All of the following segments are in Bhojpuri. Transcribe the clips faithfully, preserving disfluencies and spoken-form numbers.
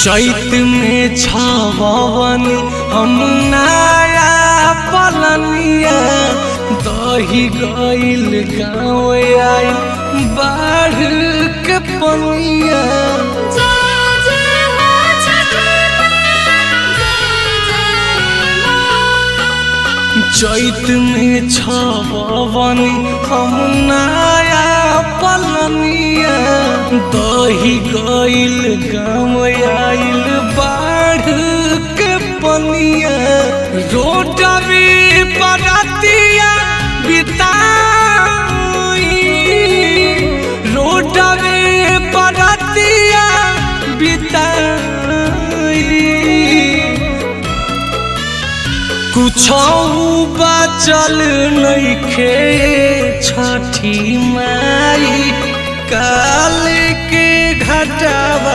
चैत में छावन हम नया पलनिया दही गईल गाँव आई बाढ़ के पनिया। चैत में छावन हम नया पलनिया दही गईल गाँव आइल बाढ़ के पनिया। रोडवे परतिया बिताई रोडवे परतिया बिताई कुछ बचल नइखे छठी माई काल के घटावा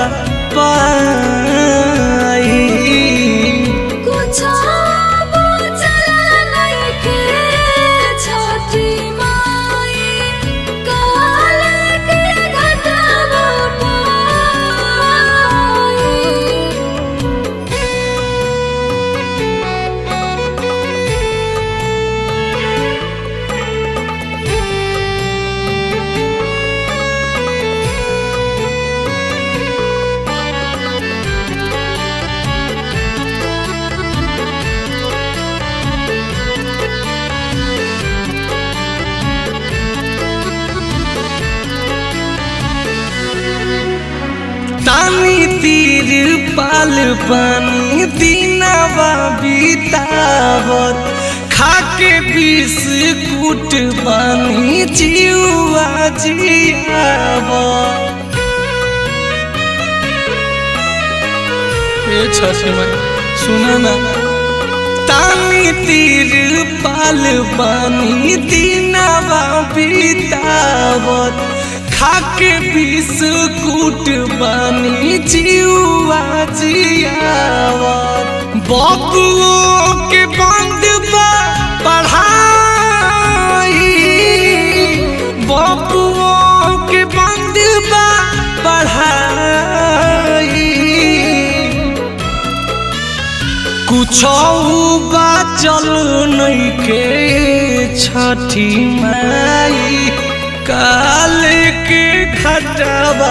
पाई। कुछ बचल नइखे छठी माई काल के घटावा पाई। तानी तीर पाल पानी दीनावा बीतावत खाके बिस्कुट बानी जीवा जियावत। ए छठी माई सुना ना तानी तीर पाल पानी दीनावा बीतावत खाके बिस्कुट बानी जीवा जियावत। बबुओं के बंद बा पढ़ाई बबुओं के बंद बा पढ़ाई कुछ बचल नइखे छठी माई काल के घटावा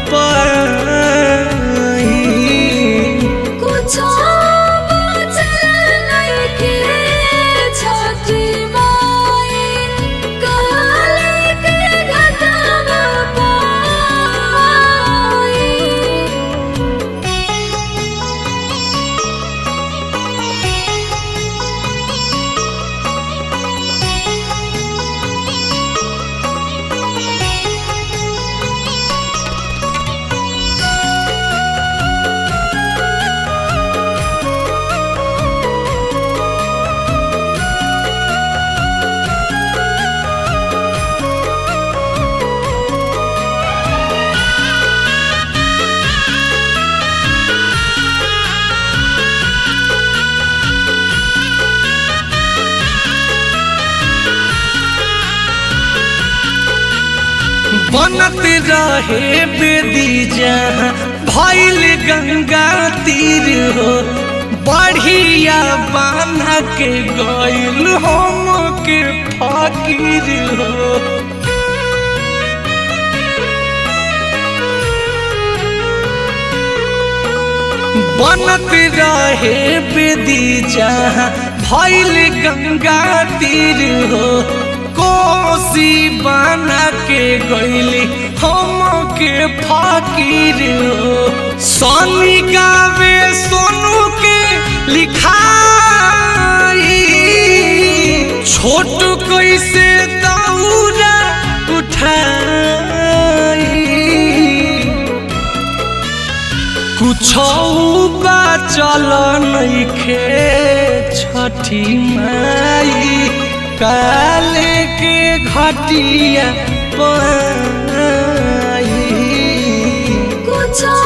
पाई। कुछ बचल नइखे छठी माई काल के घटावा पाई। बनत रहे बेदी जहाँ भइल गंगा तीर हो बढ़िया बान्हा के गइल हम के फकीर हो। बनत रहे बेदी जहाँ भइल गंगा तीर हो कोसी बना के गइली हम के फकीर हो। सोनी गावे सोनू के लिखाई छोट कैसे दौरा उठाई कुछ बचल नइखे छठी माई काल के घटिया पाई। कुछ